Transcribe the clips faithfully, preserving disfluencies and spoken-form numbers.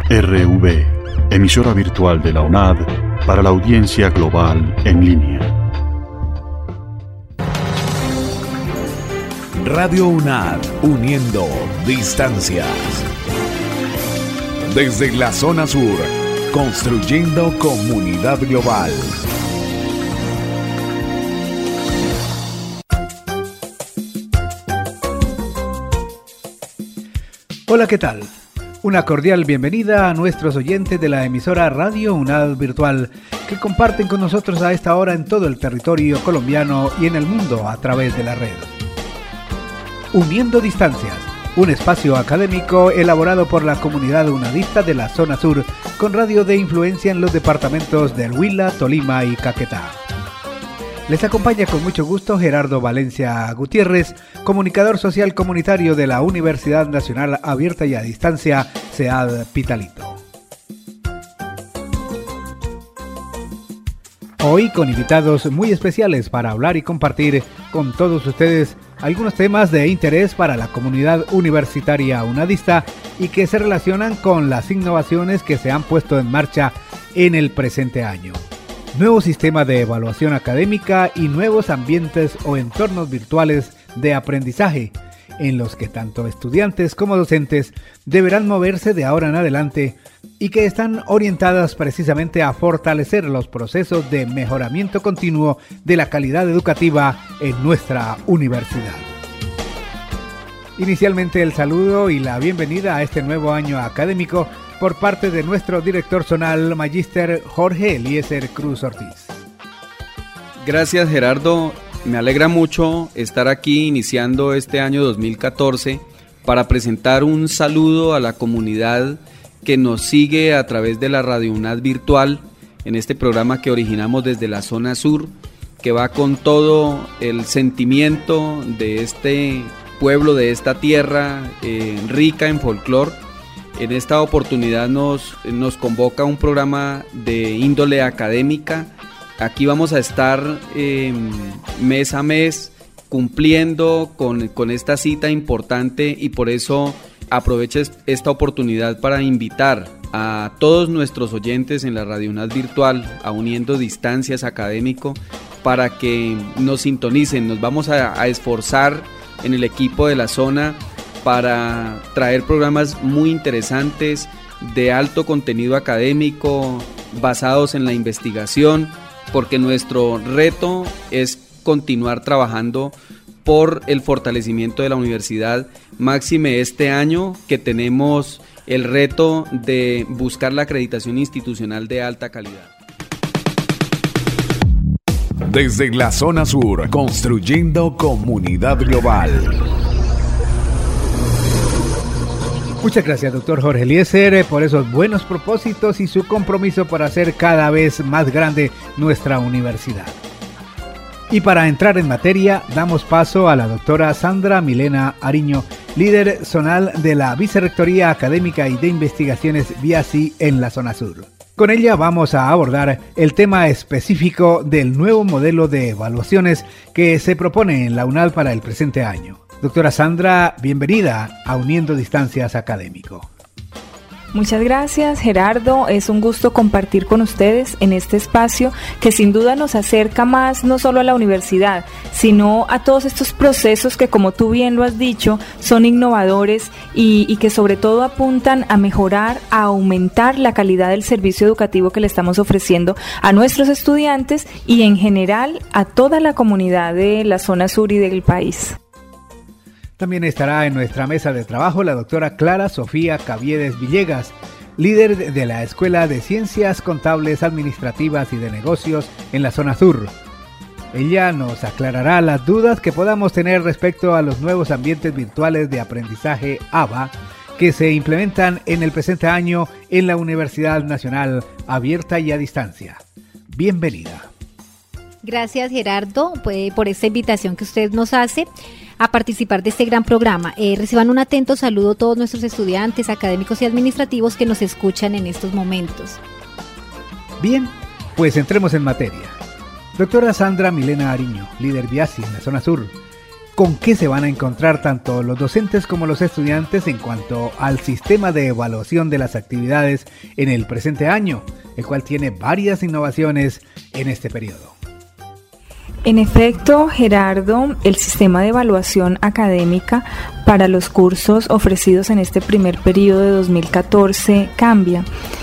R V, emisora virtual de la UNAD para la audiencia global en línea. Radio UNAD, uniendo distancias. Desde la zona sur, construyendo comunidad global. Hola, ¿qué tal? Una cordial bienvenida a nuestros oyentes de la emisora Radio UNAD Virtual, que comparten con nosotros a esta hora en todo el territorio colombiano y en el mundo a través de la red. Uniendo Distancias, un espacio académico elaborado por la comunidad unadista de la zona sur, con radio de influencia en los departamentos del Huila, Tolima y Caquetá. Les acompaña con mucho gusto Gerardo Valencia Gutiérrez, comunicador social comunitario de la Universidad Nacional Abierta y a Distancia, C E A D Pitalito. Hoy con invitados muy especiales para hablar y compartir con todos ustedes algunos temas de interés para la comunidad universitaria unadista y que se relacionan con las innovaciones que se han puesto en marcha en el presente año. Nuevo sistema de evaluación académica y nuevos ambientes o entornos virtuales de aprendizaje, en los que tanto estudiantes como docentes deberán moverse de ahora en adelante y que están orientadas precisamente a fortalecer los procesos de mejoramiento continuo de la calidad educativa en nuestra universidad. Inicialmente el saludo y la bienvenida a este nuevo año académico por parte de nuestro director zonal, Magíster Jorge Eliezer Cruz Ortiz. Gracias, Gerardo. Me alegra mucho estar aquí iniciando este año dos mil catorce para presentar un saludo a la comunidad que nos sigue a través de la Radio UNAD Virtual en este programa que originamos desde la zona sur, que va con todo el sentimiento de este pueblo, de esta tierra eh, rica en folclor. En esta oportunidad nos, nos convoca un programa de índole académica. Aquí vamos a estar eh, mes a mes cumpliendo con, con esta cita importante y por eso aprovecho esta oportunidad para invitar a todos nuestros oyentes en la Radio UNAD Virtual a Uniendo Distancias Académico para que nos sintonicen. Nos vamos a, a esforzar en el equipo de la zona para traer programas muy interesantes de alto contenido académico basados en la investigación, porque nuestro reto es continuar trabajando por el fortalecimiento de la universidad, máxime este año que tenemos el reto de buscar la acreditación institucional de alta calidad. Desde la zona sur, construyendo comunidad global. Muchas gracias, doctor Jorge Eliezer, por esos buenos propósitos y su compromiso por hacer cada vez más grande nuestra universidad. Y para entrar en materia, damos paso a la doctora Sandra Milena Ariño, líder zonal de la Vicerrectoría Académica y de Investigaciones VIASI en la zona sur. Con ella vamos a abordar el tema específico del nuevo modelo de evaluaciones que se propone en la UNAD para el presente año. Doctora Sandra, bienvenida a Uniendo Distancias Académico. Muchas gracias, Gerardo. Es un gusto compartir con ustedes en este espacio que sin duda nos acerca más no solo a la universidad, sino a todos estos procesos que, como tú bien lo has dicho, son innovadores y, y que sobre todo apuntan a mejorar, a aumentar la calidad del servicio educativo que le estamos ofreciendo a nuestros estudiantes y en general a toda la comunidad de la zona sur y del país. También estará en nuestra mesa de trabajo la doctora Clara Sofía Caviedes Villegas, líder de la Escuela de Ciencias Contables, Administrativas y de Negocios en la zona sur. Ella nos aclarará las dudas que podamos tener respecto a los nuevos ambientes virtuales de aprendizaje A B A que se implementan en el presente año en la Universidad Nacional Abierta y a Distancia. Bienvenida. Gracias, Gerardo, por esta invitación que usted nos hace a participar de este gran programa. Eh, reciban un atento saludo a todos nuestros estudiantes, académicos y administrativos que nos escuchan en estos momentos. Bien, pues entremos en materia. Doctora Sandra Milena Ariño, líder VIASI en la zona sur. con qué se van a encontrar tanto los docentes como los estudiantes en cuanto al sistema de evaluación de las actividades en el presente año, el cual tiene varias innovaciones en este periodo. En efecto, Gerardo, el sistema de evaluación académica para los cursos ofrecidos en este primer periodo de dos mil catorce cambia.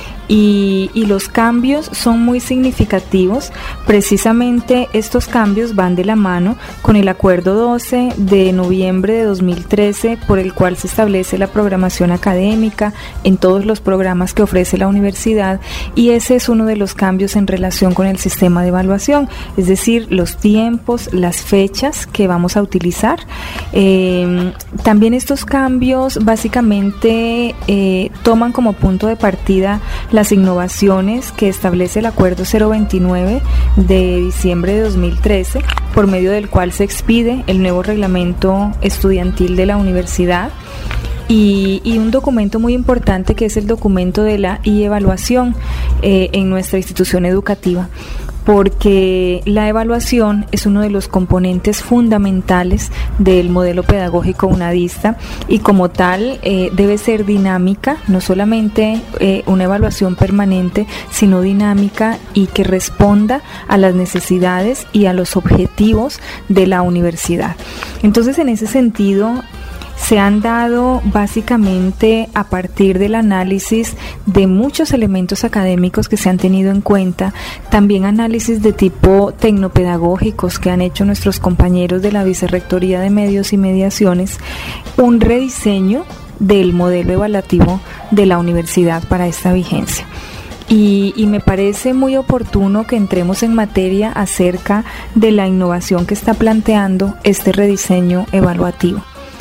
Y, y los cambios son muy significativos. Precisamente estos cambios van de la mano con el acuerdo doce de noviembre de dos mil trece, por el cual se establece la programación académica en todos los programas que ofrece la universidad, y ese es uno de los cambios en relación con el sistema de evaluación, es decir, los tiempos, las fechas que vamos a utilizar. Eh, también estos cambios básicamente eh, toman como punto de partida las innovaciones que establece el Acuerdo cero veintinueve de diciembre de dos mil trece, por medio del cual se expide el nuevo reglamento estudiantil de la universidad, y, y un documento muy importante que es el documento de la e-evaluación eh, en nuestra institución educativa, porque la evaluación es uno de los componentes fundamentales del modelo pedagógico unadista, y como tal eh, debe ser dinámica, no solamente eh, una evaluación permanente, sino dinámica y que responda a las necesidades y a los objetivos de la universidad. Entonces, en ese sentido, se han dado básicamente a partir del análisis de muchos elementos académicos que se han tenido en cuenta, también análisis de tipo tecnopedagógicos que han hecho nuestros compañeros de la Vicerrectoría de Medios y Mediaciones, un rediseño del modelo evaluativo de la universidad para esta vigencia. Y, y me parece muy oportuno que entremos en materia acerca de la innovación que está planteando este rediseño evaluativo.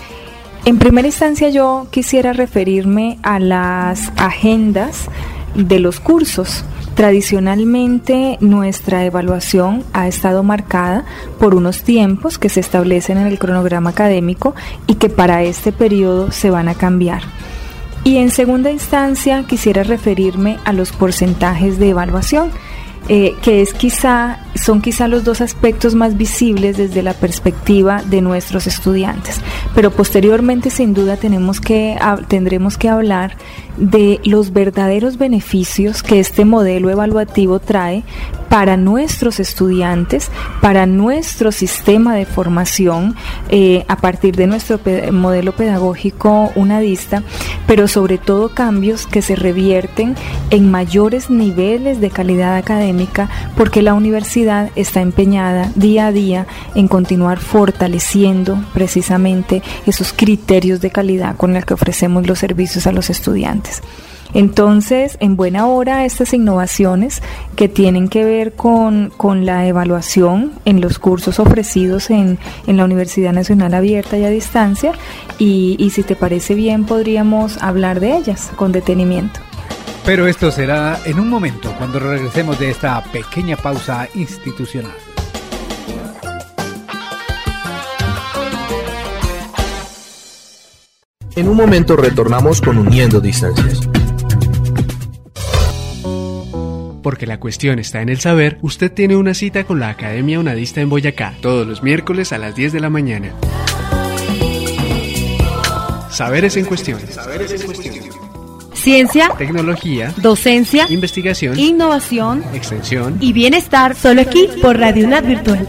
En primera instancia, yo quisiera referirme a las agendas de los cursos. Tradicionalmente, nuestra evaluación ha estado marcada por unos tiempos que se establecen en el cronograma académico y que para este periodo se van a cambiar. Y en segunda instancia, quisiera referirme a los porcentajes de evaluación, eh, que es quizá, son quizá los dos aspectos más visibles desde la perspectiva de nuestros estudiantes. Pero posteriormente, sin duda, tenemos que, tendremos que hablar de los verdaderos beneficios que este modelo evaluativo trae para nuestros estudiantes, para nuestro sistema de formación eh, a partir de nuestro pe- modelo pedagógico unadista, pero sobre todo cambios que se revierten en mayores niveles de calidad académica, porque la universidad está empeñada día a día en continuar fortaleciendo precisamente esos criterios de calidad con los que ofrecemos los servicios a los estudiantes. Entonces, en buena hora, estas innovaciones que tienen que ver con, con la evaluación en los cursos ofrecidos en, en la Universidad Nacional Abierta y a Distancia, y, y si te parece bien, podríamos hablar de ellas con detenimiento. Pero esto será en un momento, cuando regresemos de esta pequeña pausa institucional. En un momento retornamos con Uniendo Distancias. Porque la cuestión está en el saber, usted tiene una cita con la Academia Unadista en Boyacá, todos los miércoles a las diez de la mañana. Saberes en cuestión. Saberes en cuestión. Ciencia, tecnología, docencia, investigación, innovación, extensión y bienestar, solo aquí por Radio UNAD Virtual.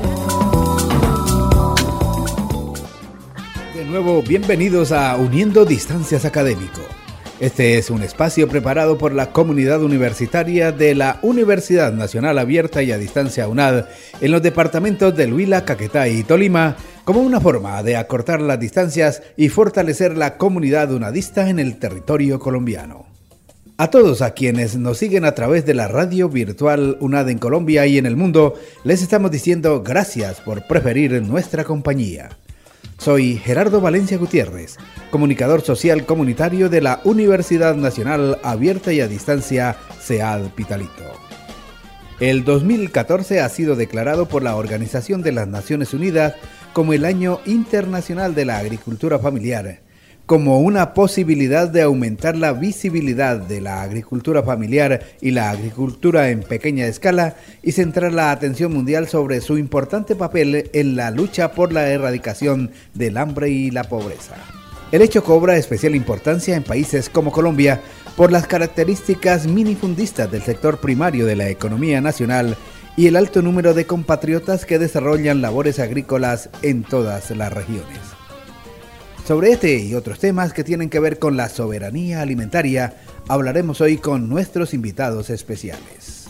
De nuevo, bienvenidos a Uniendo Distancias Académico. Este es un espacio preparado por la comunidad universitaria de la Universidad Nacional Abierta y a Distancia UNAD en los departamentos de Huila, Caquetá y Tolima, como una forma de acortar las distancias y fortalecer la comunidad unadista en el territorio colombiano. A todos a quienes nos siguen a través de la radio virtual UNAD en Colombia y en el mundo, les estamos diciendo gracias por preferir nuestra compañía. Soy Gerardo Valencia Gutiérrez, comunicador social comunitario de la Universidad Nacional Abierta y a Distancia C E A D Pitalito. El dos mil catorce ha sido declarado por la Organización de las Naciones Unidas como el Año Internacional de la Agricultura Familiar, como una posibilidad de aumentar la visibilidad de la agricultura familiar y la agricultura en pequeña escala y centrar la atención mundial sobre su importante papel en la lucha por la erradicación del hambre y la pobreza. El hecho cobra especial importancia en países como Colombia por las características minifundistas del sector primario de la economía nacional y el alto número de compatriotas que desarrollan labores agrícolas en todas las regiones. Sobre este y otros temas que tienen que ver con la soberanía alimentaria, hablaremos hoy con nuestros invitados especiales.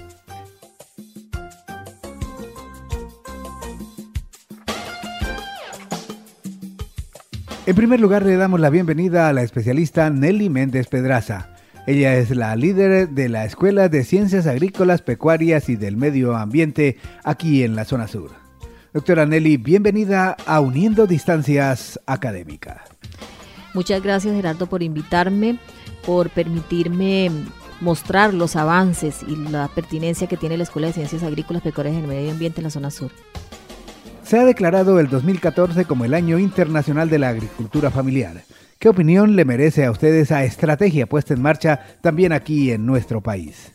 En primer lugar, le damos la bienvenida a la especialista Nelly Méndez Pedraza. Ella es la líder de la Escuela de Ciencias Agrícolas, Pecuarias y del Medio Ambiente aquí en la zona sur. Doctora Nelly, bienvenida a Uniendo Distancias Académicas. Muchas gracias, Gerardo, por invitarme, por permitirme mostrar los avances y la pertinencia que tiene la Escuela de Ciencias Agrícolas, Pecuarias y del Medio Ambiente en la zona sur. Se ha declarado el dos mil catorce como el Año Internacional de la Agricultura Familiar. ¿Qué opinión le merece a usted esa estrategia puesta en marcha también aquí en nuestro país?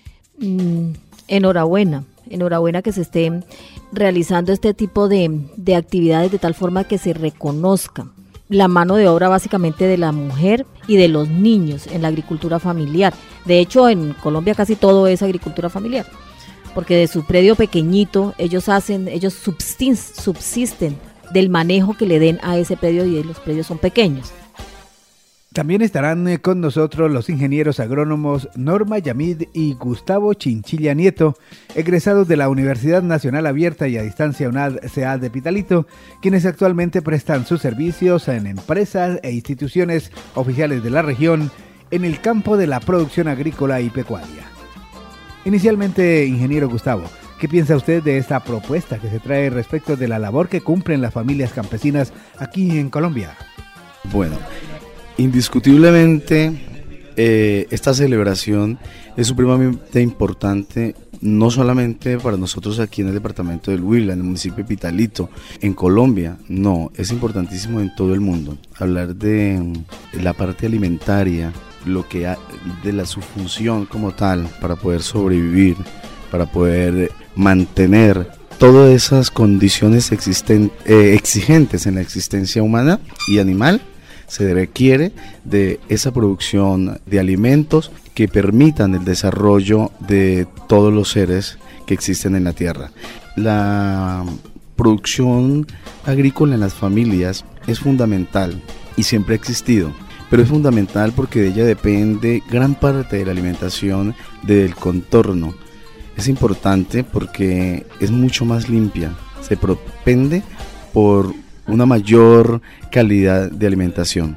Mm, enhorabuena, enhorabuena que se esté realizando este tipo de, de actividades de tal forma que se reconozca la mano de obra básicamente de la mujer y de los niños en la agricultura familiar. De hecho, en Colombia casi todo es agricultura familiar, porque de su predio pequeñito ellos hacen, ellos subsisten, subsisten del manejo que le den a ese predio y los predios son pequeños. También estarán con nosotros los ingenieros agrónomos Norma Yamid y Gustavo Chinchilla Nieto, egresados de la Universidad Nacional Abierta y a Distancia UNAD-C A de Pitalito, quienes actualmente prestan sus servicios en empresas e instituciones oficiales de la región en el campo de la producción agrícola y pecuaria. Inicialmente, ingeniero Gustavo, ¿qué piensa usted de esta propuesta que se trae respecto de la labor que cumplen las familias campesinas aquí en Colombia? Bueno, indiscutiblemente eh, esta celebración es supremamente importante, no solamente para nosotros aquí en el departamento del Huila, en el municipio de Pitalito, en Colombia, no, es importantísimo en todo el mundo. Hablar de la parte alimentaria, lo que ha, de la su función como tal para poder sobrevivir, para poder mantener todas esas condiciones existen, eh, exigentes en la existencia humana y animal. Se requiere de esa producción de alimentos que permitan el desarrollo de todos los seres que existen en la tierra. La producción agrícola en las familias es fundamental y siempre ha existido, pero es fundamental porque de ella depende gran parte de la alimentación del contorno. Es importante porque es mucho más limpia, se propende por una mayor calidad de alimentación.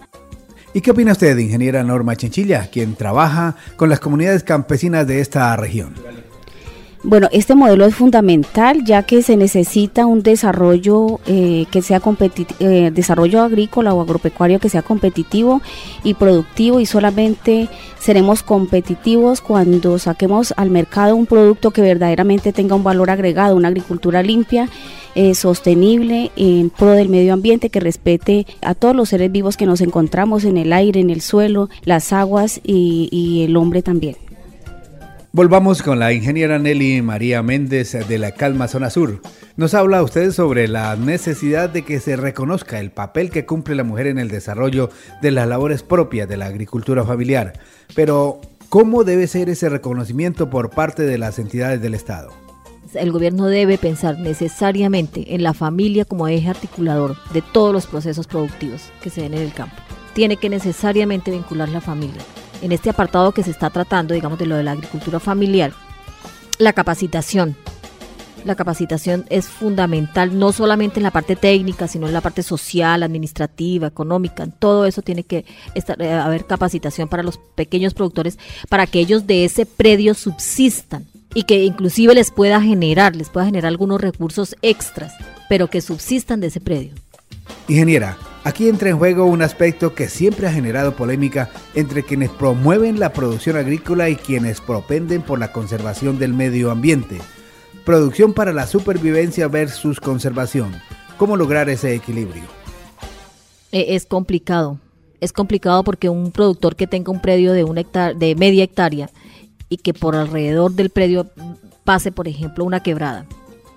¿Y qué opina usted, ingeniera Norma Chinchilla, quien trabaja con las comunidades campesinas de esta región? Bueno, este modelo es fundamental ya que se necesita un desarrollo eh, que sea competitivo, eh, desarrollo agrícola o agropecuario que sea competitivo y productivo, y solamente seremos competitivos cuando saquemos al mercado un producto que verdaderamente tenga un valor agregado, una agricultura limpia, eh, sostenible, en pro del medio ambiente, que respete a todos los seres vivos que nos encontramos en el aire, en el suelo, las aguas y, y el hombre también. Volvamos con la ingeniera Nelly María Méndez de la Calma Zona Sur. Nos habla usted sobre la necesidad de que se reconozca el papel que cumple la mujer en el desarrollo de las labores propias de la agricultura familiar. Pero, ¿cómo debe ser ese reconocimiento por parte de las entidades del Estado? El gobierno debe pensar necesariamente en la familia como eje articulador de todos los procesos productivos que se den en el campo. Tiene que necesariamente vincular la familia. En este apartado que se está tratando, digamos, de lo de la agricultura familiar, la capacitación. La capacitación es fundamental, no solamente en la parte técnica, sino en la parte social, administrativa, económica. En todo eso tiene que estar, eh, haber capacitación para los pequeños productores, para que ellos de ese predio subsistan y que inclusive les pueda generar, les pueda generar algunos recursos extras, pero que subsistan de ese predio. Ingeniera, aquí entra en juego un aspecto que siempre ha generado polémica entre quienes promueven la producción agrícola y quienes propenden por la conservación del medio ambiente. Producción para la supervivencia versus conservación. ¿Cómo lograr ese equilibrio? Eh, es complicado, es complicado porque un productor que tenga un predio de, una hectárea, de media hectárea y que por alrededor del predio pase, por ejemplo, una quebrada,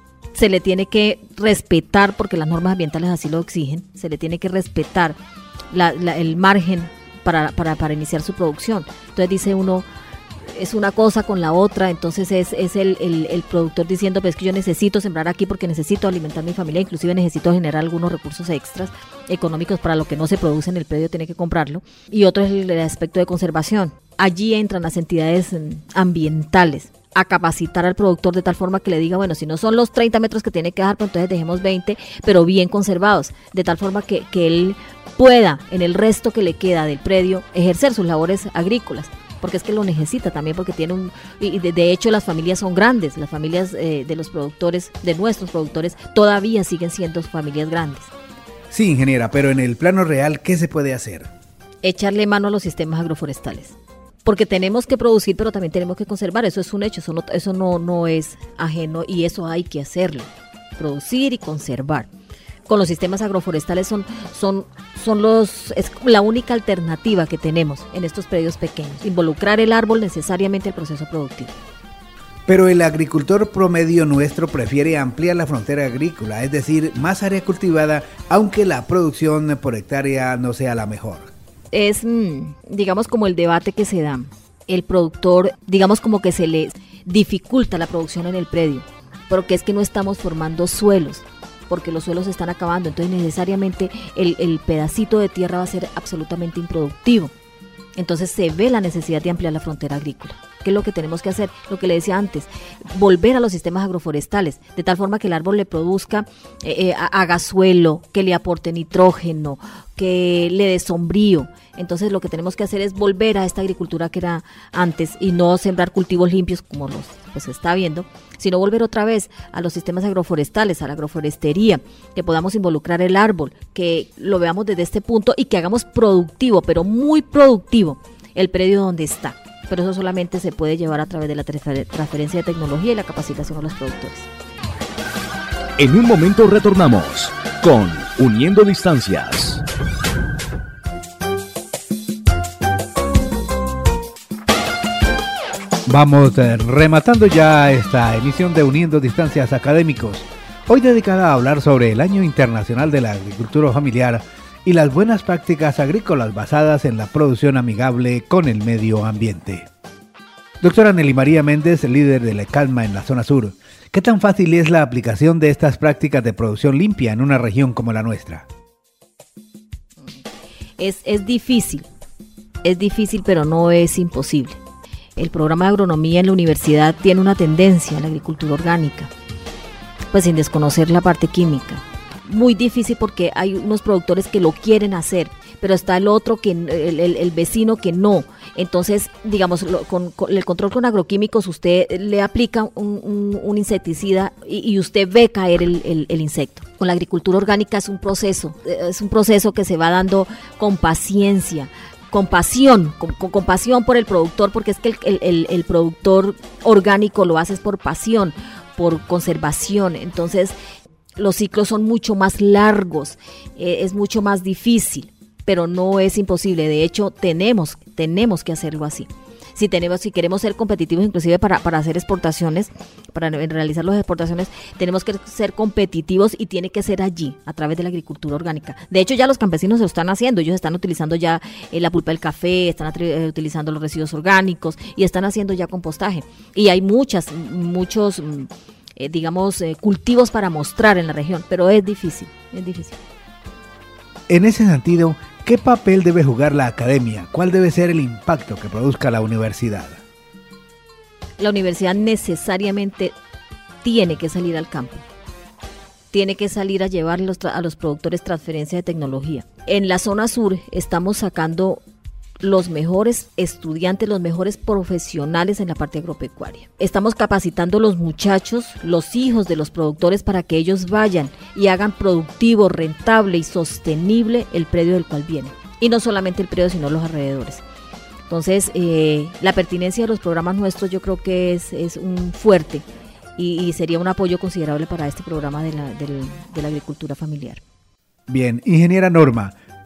se le tiene que respetar, porque las normas ambientales así lo exigen, se le tiene que respetar la, la, el margen para, para, para iniciar su producción. Entonces dice uno, es una cosa con la otra, entonces es, es el, el, el productor diciendo, pues es que yo necesito sembrar aquí porque necesito alimentar a mi familia, inclusive necesito generar algunos recursos extras económicos para lo que no se produce en el predio, tiene que comprarlo. Y otro es el, el aspecto de conservación. Allí entran las entidades ambientales a capacitar al productor de tal forma que le diga, bueno, si no son los treinta metros que tiene que dejar, pues entonces dejemos veinte, pero bien conservados, de tal forma que, que él pueda, en el resto que le queda del predio, ejercer sus labores agrícolas, porque es que lo necesita también, porque tiene un, y de, de hecho las familias son grandes, las familias eh, de los productores, de nuestros productores, todavía siguen siendo familias grandes. Sí, ingeniera, pero en el plano real, ¿qué se puede hacer? Echarle mano a los sistemas agroforestales. Porque tenemos que producir, pero también tenemos que conservar, eso es un hecho, eso no, eso no, no es ajeno y eso hay que hacerlo, producir y conservar. Con los sistemas agroforestales son, son, son los, es la única alternativa que tenemos en estos predios pequeños, involucrar el árbol necesariamente al proceso productivo. Pero el agricultor promedio nuestro prefiere ampliar la frontera agrícola, es decir, más área cultivada, aunque la producción por hectárea no sea la mejor. Es, digamos, como el debate que se da. El productor, digamos, como que se le dificulta la producción en el predio, pero que es que no estamos formando suelos, porque los suelos se están acabando, entonces necesariamente el, el pedacito de tierra va a ser absolutamente improductivo. Entonces se ve la necesidad de ampliar la frontera agrícola. ¿Qué es lo que tenemos que hacer? Lo que le decía antes, volver a los sistemas agroforestales, de tal forma que el árbol le produzca, eh, eh, haga suelo, que le aporte nitrógeno, que le dé sombrío. Entonces lo que tenemos que hacer es volver a esta agricultura que era antes y no sembrar cultivos limpios como los pues se está viendo, sino volver otra vez a los sistemas agroforestales, a la agroforestería, que podamos involucrar el árbol, que lo veamos desde este punto y que hagamos productivo, pero muy productivo, el predio donde está. Pero eso solamente se puede llevar a través de la transferencia de tecnología y la capacitación a los productores. En un momento retornamos con Uniendo Distancias. Vamos eh, rematando ya esta emisión de Uniendo Distancias Académicos, hoy dedicada a hablar sobre el Año Internacional de la Agricultura Familiar y las buenas prácticas agrícolas basadas en la producción amigable con el medio ambiente. Doctora Nelly María Méndez, líder de la ECALMA en la zona sur, ¿qué tan fácil es la aplicación de estas prácticas de producción limpia en una región como la nuestra? Es, es difícil, es difícil, pero no es imposible. El programa de agronomía en la universidad tiene una tendencia a la agricultura orgánica, pues sin desconocer la parte química. Muy difícil porque hay unos productores que lo quieren hacer, pero está el otro, que el, el, el vecino que no. Entonces, digamos, lo, con, con el control con agroquímicos, usted le aplica un, un, un insecticida y, y usted ve caer el, el, el insecto. Con la agricultura orgánica es un proceso, es un proceso que se va dando con paciencia, con pasión, con, con, con pasión por el productor, porque es que el, el, el, el productor orgánico lo hace por pasión, por conservación. Entonces, los ciclos son mucho más largos, eh, es mucho más difícil, pero no es imposible. De hecho, tenemos, tenemos que hacerlo así. Si tenemos, si queremos ser competitivos, inclusive para, para hacer exportaciones, para realizar las exportaciones, tenemos que ser competitivos y tiene que ser allí, a través de la agricultura orgánica. De hecho, ya los campesinos lo están haciendo, ellos están utilizando ya eh, la pulpa del café, están eh, utilizando los residuos orgánicos y están haciendo ya compostaje. Y hay muchas, muchos, eh, digamos, eh, cultivos para mostrar en la región, pero es difícil, es difícil. En ese sentido, ¿qué papel debe jugar la academia? ¿Cuál debe ser el impacto que produzca la universidad? La universidad necesariamente tiene que salir al campo. Tiene que salir a llevar los tra- a los productores transferencia de tecnología. En la zona sur estamos sacando los mejores estudiantes, los mejores profesionales en la parte agropecuaria. Estamos capacitando a los muchachos, los hijos de los productores, para que ellos vayan y hagan productivo, rentable y sostenible el predio del cual vienen. Y no solamente el predio, sino los alrededores. Entonces, eh, la pertinencia de los programas nuestros yo creo que es, es un fuerte y, y sería un apoyo considerable para este programa de la, del, de la agricultura familiar. Bien, ingeniera Norma,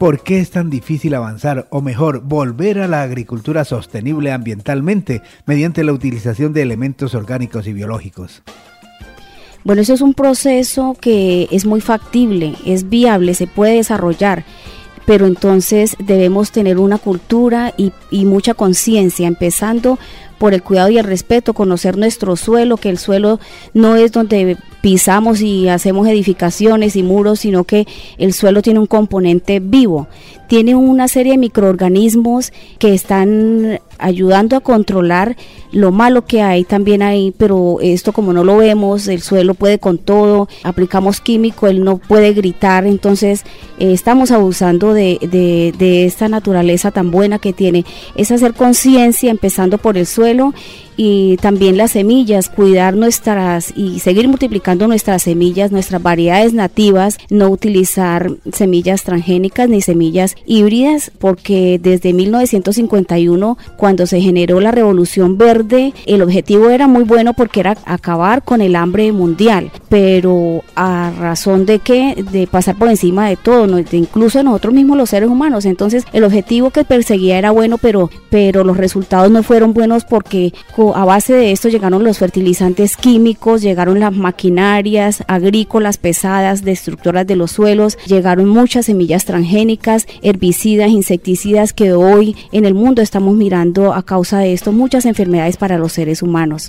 ¿por qué es tan difícil avanzar, o mejor, volver a la agricultura sostenible ambientalmente mediante la utilización de elementos orgánicos y biológicos? Bueno, eso es un proceso que es muy factible, es viable, se puede desarrollar, pero entonces debemos tener una cultura y, y mucha conciencia, empezando por el cuidado y el respeto, conocer nuestro suelo, que el suelo no es donde pisamos y hacemos edificaciones y muros, sino que el suelo tiene un componente vivo, tiene una serie de microorganismos que están ayudando a controlar lo malo que hay también ahí, pero esto como no lo vemos, el suelo puede con todo, aplicamos químico, él no puede gritar, entonces eh, estamos abusando de, de, de esta naturaleza tan buena que tiene. Es hacer conciencia empezando por el suelo y también las semillas, cuidar nuestras y seguir multiplicando nuestras semillas, nuestras variedades nativas, no utilizar semillas transgénicas ni semillas híbridas, porque desde mil novecientos cincuenta y uno, cuando se generó la Revolución Verde, el objetivo era muy bueno porque era acabar con el hambre mundial, pero a razón de que de pasar por encima de todo, ¿no? de incluso de nosotros mismos los seres humanos. Entonces el objetivo que perseguía era bueno, pero, pero los resultados no fueron buenos porque a base de esto llegaron los fertilizantes químicos, llegaron las maquinarias agrícolas pesadas, destructoras de los suelos, llegaron muchas semillas transgénicas, herbicidas, insecticidas que hoy en el mundo estamos mirando a causa de esto muchas enfermedades para los seres humanos.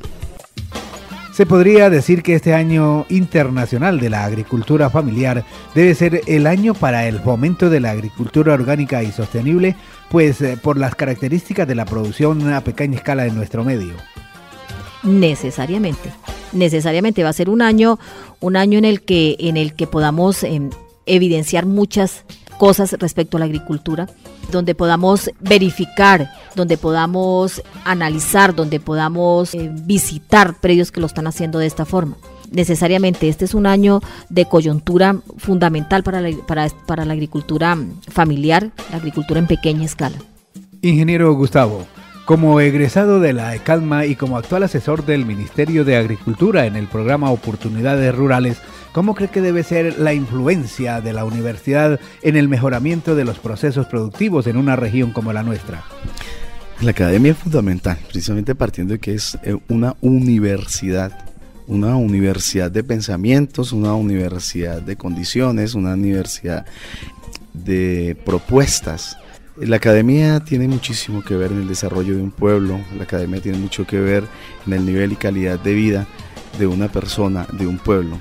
Se podría decir que este año internacional de la agricultura familiar debe ser el año para el fomento de la agricultura orgánica y sostenible, pues eh, por las características de la producción a pequeña escala en nuestro medio. Necesariamente, necesariamente va a ser un año, un año en el que, en el que podamos eh, evidenciar muchas cosas respecto a la agricultura, donde podamos verificar, donde podamos analizar, donde podamos eh, visitar predios que lo están haciendo de esta forma. Necesariamente este es un año de coyuntura fundamental para la, para, para la agricultura familiar, la agricultura en pequeña escala. Ingeniero Gustavo, como egresado de la ECALMA y como actual asesor del Ministerio de Agricultura en el programa Oportunidades Rurales, ¿cómo cree que debe ser la influencia de la universidad en el mejoramiento de los procesos productivos en una región como la nuestra? La academia es fundamental, precisamente partiendo de que es una universidad, una universidad de pensamientos, una universidad de condiciones, una universidad de propuestas. La academia tiene muchísimo que ver en el desarrollo de un pueblo, la academia tiene mucho que ver en el nivel y calidad de vida de una persona, de un pueblo.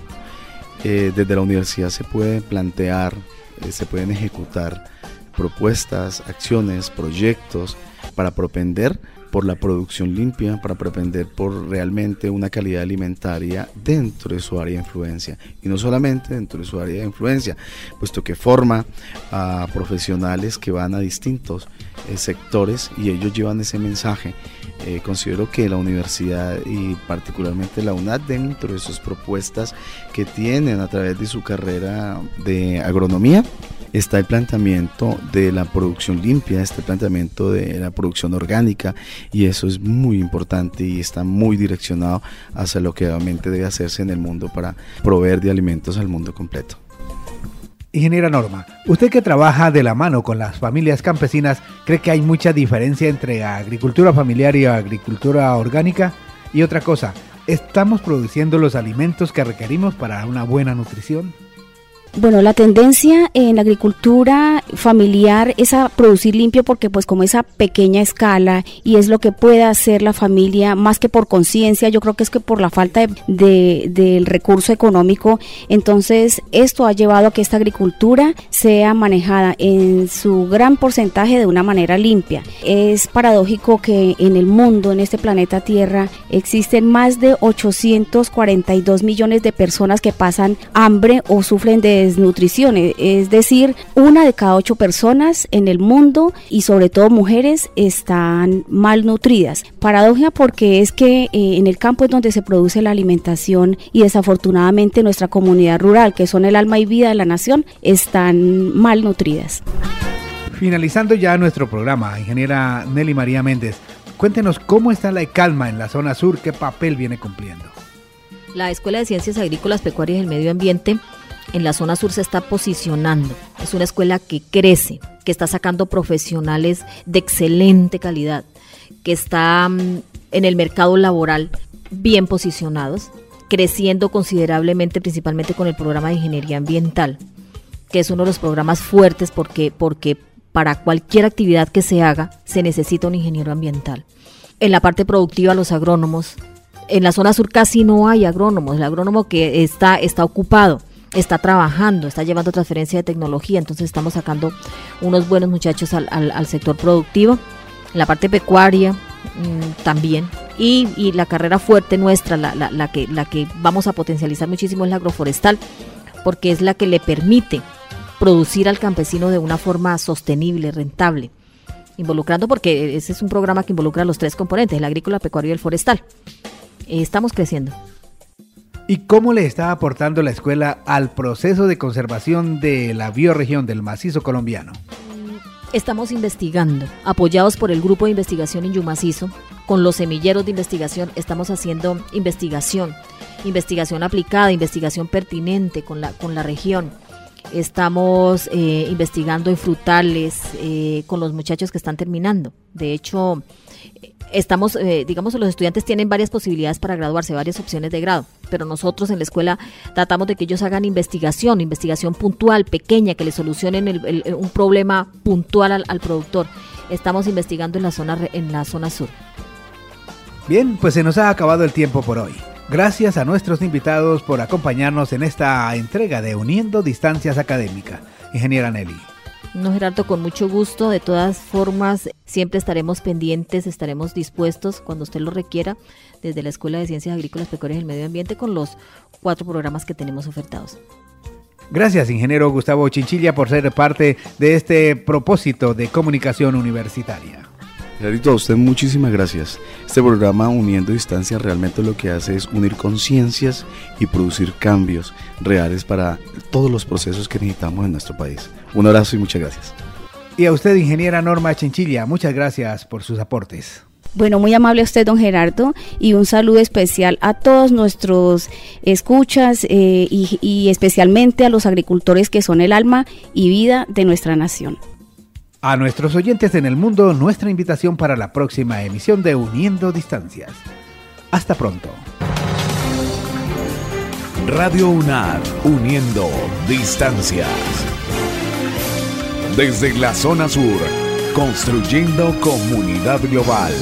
Eh, desde la universidad se pueden plantear, eh, se pueden ejecutar propuestas, acciones, proyectos para propender por la producción limpia, para propender por realmente una calidad alimentaria dentro de su área de influencia, y no solamente dentro de su área de influencia, puesto que forma a profesionales que van a distintos eh, sectores y ellos llevan ese mensaje. Eh, considero que la universidad y particularmente la UNAD, dentro de sus propuestas que tienen a través de su carrera de agronomía, está el planteamiento de la producción limpia, está el planteamiento de la producción orgánica, y eso es muy importante y está muy direccionado hacia lo que realmente debe hacerse en el mundo para proveer de alimentos al mundo completo. Ingeniera Norma, usted que trabaja de la mano con las familias campesinas, ¿cree que hay mucha diferencia entre agricultura familiar y agricultura orgánica? Y otra cosa, ¿estamos produciendo los alimentos que requerimos para una buena nutrición? Bueno, la tendencia en la agricultura familiar es a producir limpio, porque pues como es a pequeña escala y es lo que puede hacer la familia, más que por conciencia, yo creo que es que por la falta de, de, del recurso económico. Entonces esto ha llevado a que esta agricultura sea manejada en su gran porcentaje de una manera limpia. Es paradójico que en el mundo, en este planeta Tierra, existen más de ochocientos cuarenta y dos millones de personas que pasan hambre o sufren de desnutrición, es decir, una de cada ocho personas en el mundo, y sobre todo mujeres, están malnutridas. Paradoja, porque es que eh, en el campo es donde se produce la alimentación, y desafortunadamente nuestra comunidad rural, que son el alma y vida de la nación, están malnutridas. Finalizando ya nuestro programa, ingeniera Nelly María Méndez, cuéntenos cómo está la ECALMA en la zona sur, qué papel viene cumpliendo. La Escuela de Ciencias Agrícolas, Pecuarias y el Medio Ambiente en la zona sur se está posicionando. Es una escuela que crece, que está sacando profesionales de excelente calidad, que está um, en el mercado laboral bien posicionados, creciendo considerablemente, principalmente con el programa de ingeniería ambiental, que es uno de los programas fuertes porque, porque para cualquier actividad que se haga se necesita un ingeniero ambiental. En la parte productiva, los agrónomos, en la zona sur casi no hay agrónomos, el agrónomo que está, está ocupado, está trabajando, está llevando transferencia de tecnología, entonces estamos sacando unos buenos muchachos al, al, al sector productivo. En la parte pecuaria mmm, también, y, y la carrera fuerte nuestra, la, la, la, que, la que vamos a potencializar muchísimo es la agroforestal, porque es la que le permite producir al campesino de una forma sostenible, rentable, involucrando, porque ese es un programa que involucra los tres componentes, el agrícola, pecuario y el forestal. Eh, estamos creciendo. ¿Y cómo le está aportando la escuela al proceso de conservación de la bioregión del macizo colombiano? Estamos investigando, apoyados por el grupo de investigación en Yumacizo, con los semilleros de investigación, estamos haciendo investigación, investigación aplicada, investigación pertinente con la, con la región. Estamos eh, investigando en frutales eh, con los muchachos que están terminando. De hecho, estamos, eh, digamos, los estudiantes tienen varias posibilidades para graduarse, varias opciones de grado, pero nosotros en la escuela tratamos de que ellos hagan investigación, investigación puntual, pequeña, que le solucionen el, el, un problema puntual al, al productor. Estamos investigando en la zona, en la zona sur. Bien, pues se nos ha acabado el tiempo por hoy. Gracias a nuestros invitados por acompañarnos en esta entrega de Uniendo Distancias Académicas. Ingeniera Nelly. No, Gerardo, con mucho gusto. De todas formas, siempre estaremos pendientes, estaremos dispuestos cuando usted lo requiera desde la Escuela de Ciencias Agrícolas, Pecuarias y el Medio Ambiente con los cuatro programas que tenemos ofertados. Gracias, ingeniero Gustavo Chinchilla, por ser parte de este propósito de comunicación universitaria. Gerardo, a usted muchísimas gracias. Este programa Uniendo Distancias realmente lo que hace es unir conciencias y producir cambios reales para todos los procesos que necesitamos en nuestro país. Un abrazo y muchas gracias. Y a usted, ingeniera Norma Chinchilla, muchas gracias por sus aportes. Bueno, muy amable a usted, don Gerardo, y un saludo especial a todos nuestros escuchas eh, y, y especialmente a los agricultores que son el alma y vida de nuestra nación. A nuestros oyentes en el mundo, nuestra invitación para la próxima emisión de Uniendo Distancias. Hasta pronto. Radio UNAD, Uniendo Distancias. Desde la zona sur, construyendo comunidad global.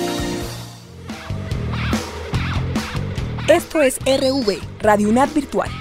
Esto es R V, Radio UNAD Virtual.